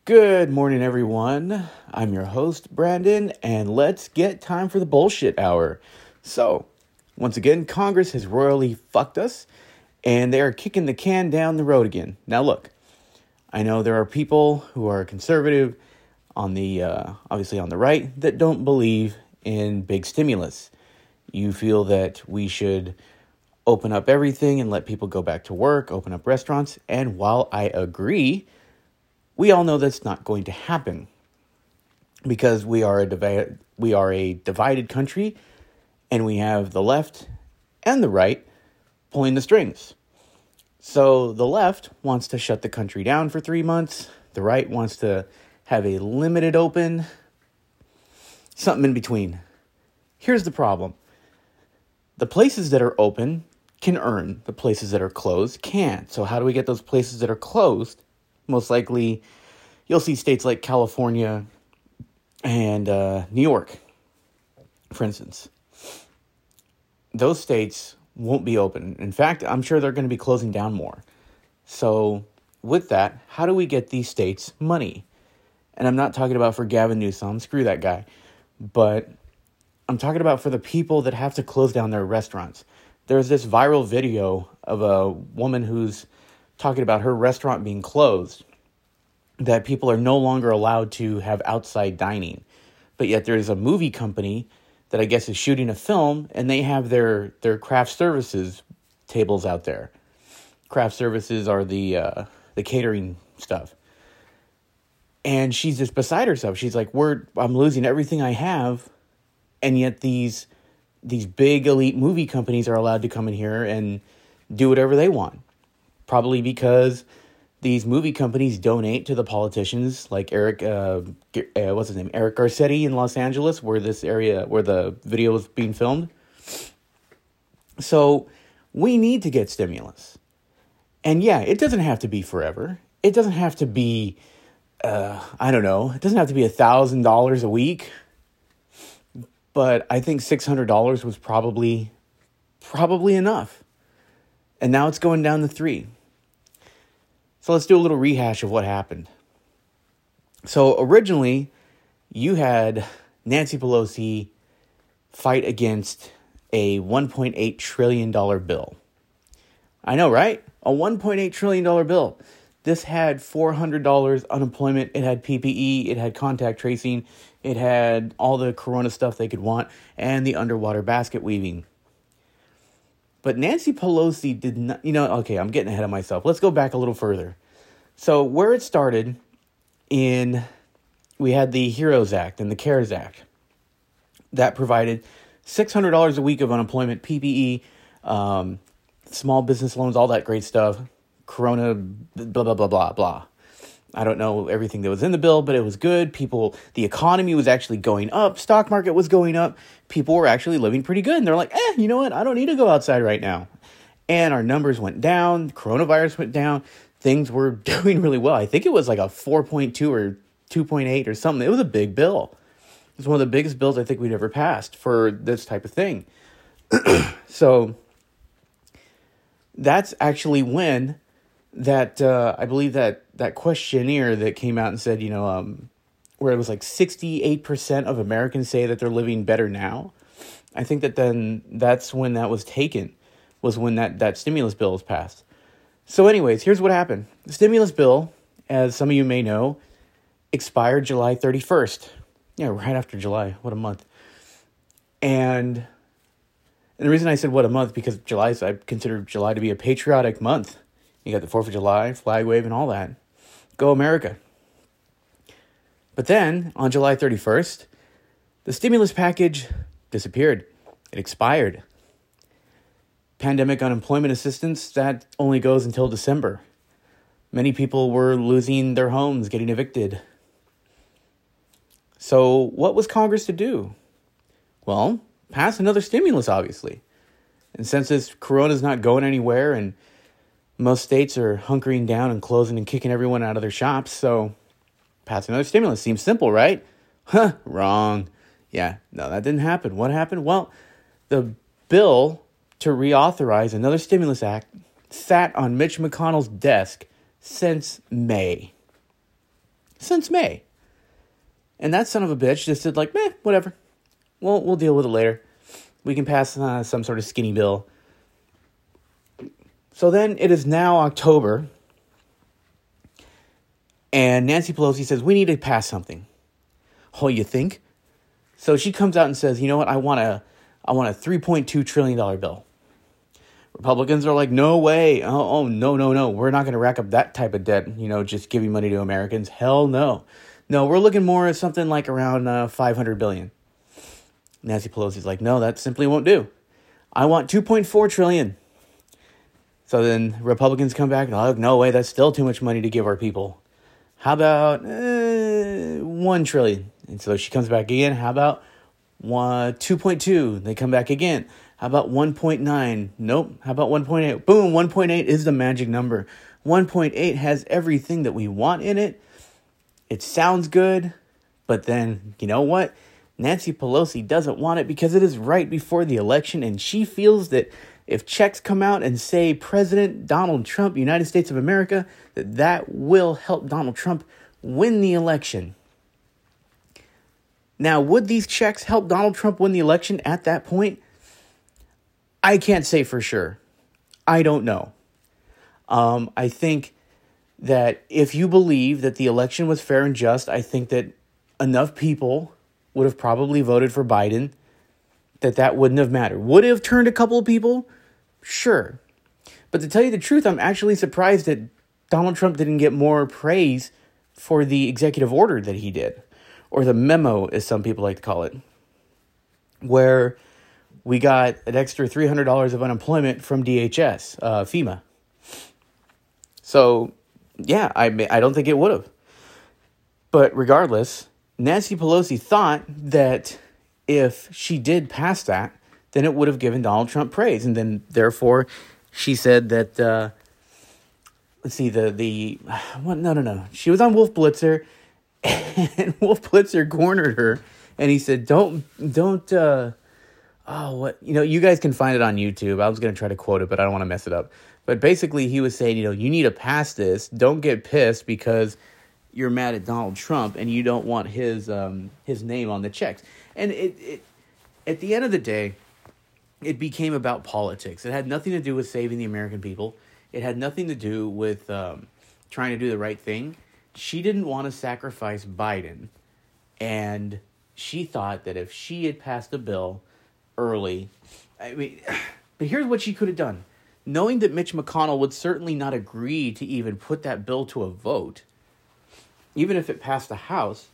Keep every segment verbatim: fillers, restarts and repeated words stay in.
Good morning, everyone. I'm your host, Brandon, and let's get time for the bullshit hour. So, once again, Congress has royally fucked us, and they are kicking the can down the road again. Now, look, I know there are people who are conservative on the, uh, obviously on the right, that don't believe in big stimulus. You feel that we should open up everything and let people go back to work, open up restaurants, and while I agree, we all know that's not going to happen because we are a divi- we are a divided country, and we have the left and the right pulling the strings. So the left wants to shut the country down for three months. The right wants to have a limited open, something in between. Here's the problem. The places that are open can earn. The places that are closed can't. So how do we get those places that are closed? Most likely, you'll see states like California and uh, New York, for instance. Those states won't be open. In fact, I'm sure they're going to be closing down more. So with that, how do we get these states money? And I'm not talking about for Gavin Newsom, screw that guy. But I'm talking about for the people that have to close down their restaurants. There's this viral video of a woman who's talking about her restaurant being closed, that people are no longer allowed to have outside dining. But yet there's a movie company that I guess is shooting a film, and they have their, their craft services tables out there. Craft services are the uh, the catering stuff. And she's just beside herself. She's like, "We're I'm losing everything I have," and yet these these big elite movie companies are allowed to come in here and do whatever they want. Probably because these movie companies donate to the politicians like Eric, uh, uh, what's his name, Eric Garcetti in Los Angeles, where this area, where the video was being filmed. So we need to get stimulus. And yeah, it doesn't have to be forever. It doesn't have to be, uh, I don't know, it doesn't have to be one thousand dollars a week. But I think six hundred dollars was probably, probably enough. And now it's going down to three. So let's do a little rehash of what happened. So originally, you had Nancy Pelosi fight against a one point eight trillion dollars bill. I know, right? A one point eight trillion dollars bill. This had four hundred dollars unemployment. It had P P E. It had contact tracing. It had all the corona stuff they could want and the underwater basket weaving. But Nancy Pelosi did not, you know, okay, I'm getting ahead of myself. Let's go back a little further. So where it started in, we had the HEROES Act and the CARES Act. That provided six hundred dollars a week of unemployment, P P E, um, small business loans, all that great stuff. Corona, blah, blah, blah, blah, blah. I don't know everything that was in the bill, but it was good. People, the economy was actually going up. Stock market was going up. People were actually living pretty good. And they're like, eh, you know what? I don't need to go outside right now. And our numbers went down. Coronavirus went down. Things were doing really well. I think it was like a four point two or two point eight or something. It was a big bill. It was one of the biggest bills I think we'd ever passed for this type of thing. So that's actually when that, uh, I believe that that questionnaire that came out and said, you know, um, where it was like sixty-eight percent of Americans say that they're living better now. I think that then that's when that was taken, was when that, that stimulus bill was passed. So anyways, here's what happened. The stimulus bill, as some of you may know, expired July thirty-first. Yeah, right after July. What a month. And, and the reason I said what a month, because July, I consider July to be a patriotic month. You got the fourth of July, flag wave, and all that. Go America. But then, on July thirty-first, the stimulus package disappeared. It expired. Pandemic unemployment assistance, that only goes until December. Many people were losing their homes, getting evicted. So what was Congress to do? Well, pass another stimulus, obviously. And since this corona's not going anywhere and most states are hunkering down and closing and kicking everyone out of their shops, so pass another stimulus. Seems simple, right? Huh, wrong. Yeah, no, that didn't happen. What happened? Well, the bill to reauthorize another stimulus act sat on Mitch McConnell's desk since May. since May. And that son of a bitch just said like, meh, whatever. We'll, we'll deal with it later. We can pass uh, some sort of skinny bill. So then it is now October. And Nancy Pelosi says, we need to pass something. Oh, you think? So she comes out and says, you know what? I want a, I want a three point two trillion dollars bill. Republicans are like, no way. Oh, oh, no, no, no. We're not going to rack up that type of debt, you know, just giving money to Americans. Hell no. No, we're looking more at something like around uh, five hundred billion dollars. Nancy Pelosi's like, no, that simply won't do. I want two point four trillion dollars. So then Republicans come back and they're like, no way, that's still too much money to give our people. How about uh, one trillion dollars? And so she comes back again. How about one, two point two? They come back again. How about one point nine? Nope. How about one point eight? Boom, one point eight is the magic number. one point eight has everything that we want in it. It sounds good, but then, you know what? Nancy Pelosi doesn't want it because it is right before the election, and she feels that if checks come out and say President Donald Trump, United States of America, that that will help Donald Trump win the election. Now, would these checks help Donald Trump win the election at that point? I can't say for sure. I don't know. Um, I think that if you believe that the election was fair and just, I think that enough people would have probably voted for Biden that that wouldn't have mattered. Would it have turned a couple of people? Sure. But to tell you the truth, I'm actually surprised that Donald Trump didn't get more praise for the executive order that he did, or the memo, as some people like to call it, where we got an extra three hundred dollars of unemployment from D H S, uh, FEMA. So, yeah, I I don't think it would have. But regardless, Nancy Pelosi thought that if she did pass that, then it would have given Donald Trump praise. And then, therefore, she said that, uh, let's see, the, the, what, no, no, no. She was on Wolf Blitzer, and Wolf Blitzer cornered her, and he said, don't, don't, uh, oh, what, you know, you guys can find it on YouTube. I was going to try to quote it, but I don't want to mess it up. But basically, he was saying, you know, you need to pass this. Don't get pissed because you're mad at Donald Trump and you don't want his um, his name on the checks. And it, it at the end of the day, it became about politics. It had nothing to do with saving the American people. It had nothing to do with um, trying to do the right thing. She didn't want to sacrifice Biden. And she thought that if she had passed a bill early, I mean, but here's what she could have done. Knowing that Mitch McConnell would certainly not agree to even put that bill to a vote, even if it passed the House,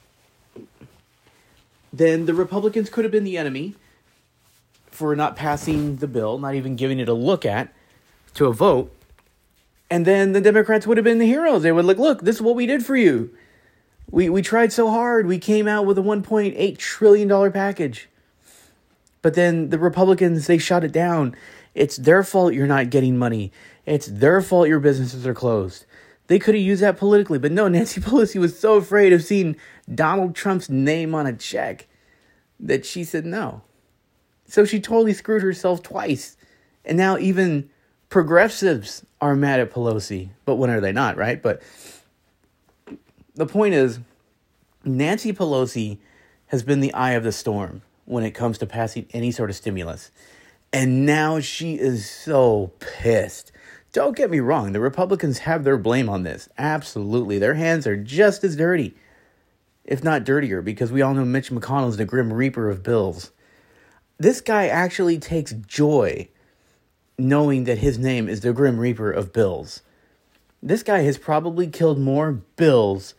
then the Republicans could have been the enemy for not passing the bill, not even giving it a look at, to a vote. And then the Democrats would have been the heroes. They would like, look, this is what we did for you. We we tried so hard. We came out with a one point eight trillion dollars package. But then the Republicans, they shot it down. It's their fault you're not getting money. It's their fault your businesses are closed. They could have used that politically. But no, Nancy Pelosi was so afraid of seeing Donald Trump's name on a check that she said no. So she totally screwed herself twice. And now even progressives are mad at Pelosi. But when are they not, right? But the point is, Nancy Pelosi has been the eye of the storm when it comes to passing any sort of stimulus. And now she is so pissed. Don't get me wrong. The Republicans have their blame on this. Absolutely. Their hands are just as dirty, if not dirtier, because we all know Mitch McConnell is the Grim Reaper of bills. This guy actually takes joy knowing that his name is the Grim Reaper of bills. This guy has probably killed more bills.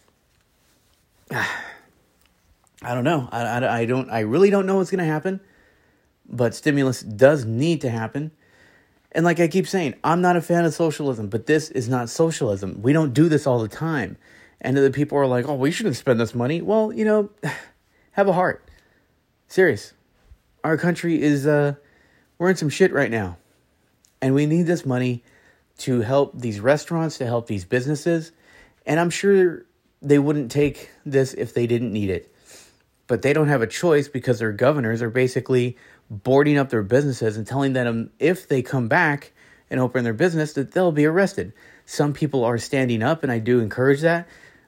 I don't know. I, I, I don't. I really don't know what's going to happen. But stimulus does need to happen. And like I keep saying, I'm not a fan of socialism, but this is not socialism. We don't do this all the time. And the people are like, oh, we shouldn't spend this money. Well, you know, have a heart. Serious. Our country is, uh, we're in some shit right now. And we need this money to help these restaurants, to help these businesses. And I'm sure they wouldn't take this if they didn't need it. But they don't have a choice because their governors are basically boarding up their businesses and telling them if they come back and open their business that they'll be arrested. Some people are standing up, and I do encourage that.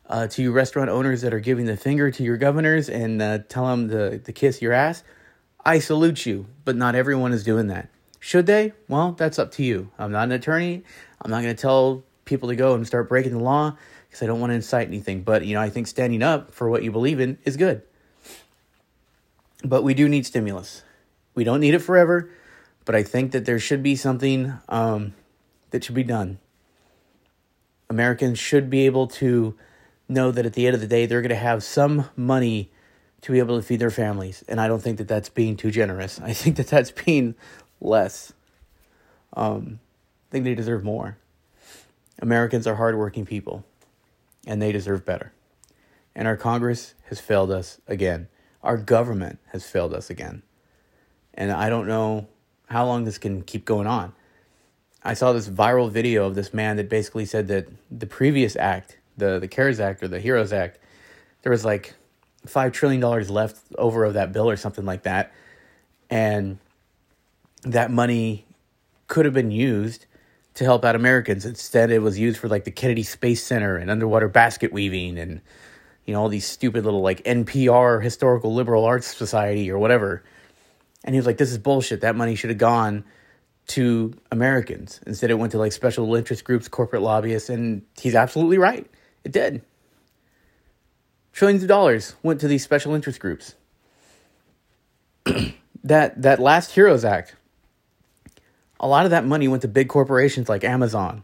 Uh, to you restaurant owners that are giving the finger to your governors and uh, tell them to, to kiss your ass, I salute you, but not everyone is doing that. Should they? Well, that's up to you. I'm not an attorney. I'm not going to tell people to go and start breaking the law because I don't want to incite anything. But, you know, I think standing up for what you believe in is good. But we do need stimulus. We don't need it forever, but I think that there should be something um, that should be done. Americans should be able to know that at the end of the day, they're going to have some money to be able to feed their families. And I don't think that that's being too generous. I think that that's being less. Um, I think they deserve more. Americans are hardworking people, and they deserve better. And our Congress has failed us again. Our government has failed us again. And I don't know how long this can keep going on. I saw this viral video of this man that basically said that the previous act, the, the CARES Act or the HEROES Act, there was like five trillion dollars left over of that bill or something like that. And that money could have been used to help out Americans. Instead, it was used for like the Kennedy Space Center and underwater basket weaving and, you know, all these stupid little like N P R, Historical Liberal Arts Society or whatever. And he was like, this is bullshit. That money should have gone to Americans. Instead, it went to like special interest groups, corporate lobbyists, and he's absolutely right. It did. Trillions of dollars went to these special interest groups. that that last HEROES Act, a lot of that money went to big corporations like Amazon.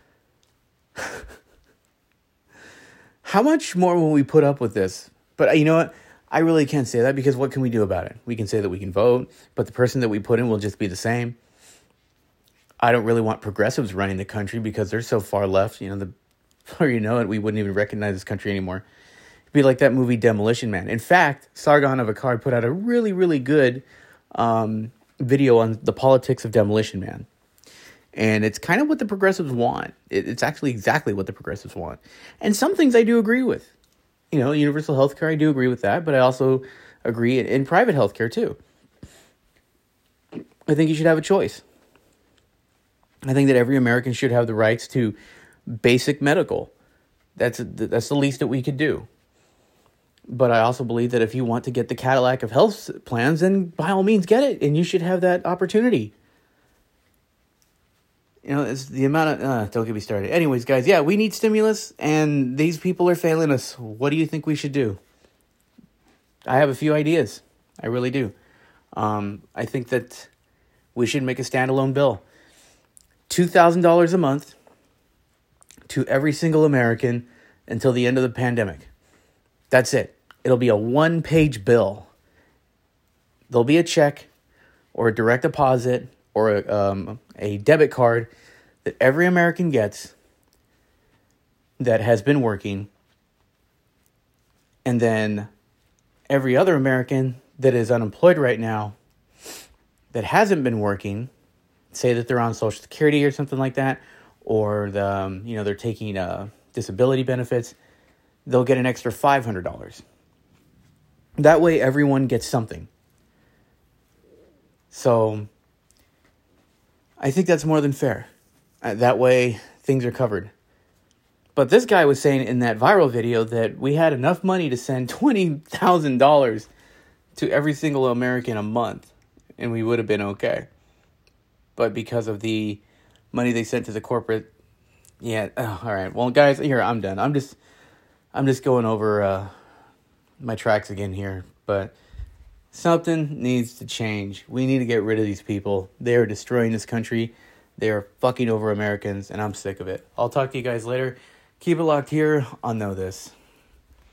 How much more will we put up with this? But you know what? I really can't say that because what can we do about it? We can say that we can vote, but the person that we put in will just be the same. I don't really want progressives running the country because they're so far left. You know, the before you know it, we wouldn't even recognize this country anymore. It'd be like that movie Demolition Man. In fact, Sargon Avakar put out a really, really good um, video on the politics of Demolition Man. And it's kind of what the progressives want. It, it's actually exactly what the progressives want. And some things I do agree with. You know, universal health care, I do agree with that. But I also agree in, in private health care, too. I think you should have a choice. I think that every American should have the rights to basic medical. That's that's the least that we could do. But I also believe that if you want to get the Cadillac of health plans, then by all means get it. And you should have that opportunity. You know, it's the amount of... Uh, don't get me started. Anyways, guys, yeah, we need stimulus. And these people are failing us. What do you think we should do? I have a few ideas. I really do. Um, I think that we should make a standalone bill. two thousand dollars a month to every single American until the end of the pandemic. That's it. It'll be a one-page bill. There'll be a check or a direct deposit or a, um, a debit card that every American gets that has been working. And then every other American that is unemployed right now that hasn't been working, say that they're on Social Security or something like that, or the um, you know they're taking uh, disability benefits, they'll get an extra five hundred dollars. That way, everyone gets something. So, I think that's more than fair. Uh, that way, things are covered. But this guy was saying in that viral video that we had enough money to send twenty thousand dollars to every single American a month, and we would have been okay. But because of the money they sent to the corporate, yeah, oh, all right. Well, guys, here, I'm done. I'm just, I'm just going over uh, my tracks again here. But something needs to change. We need to get rid of these people. They are destroying this country. They are fucking over Americans, and I'm sick of it. I'll talk to you guys later. Keep it locked here on Know This.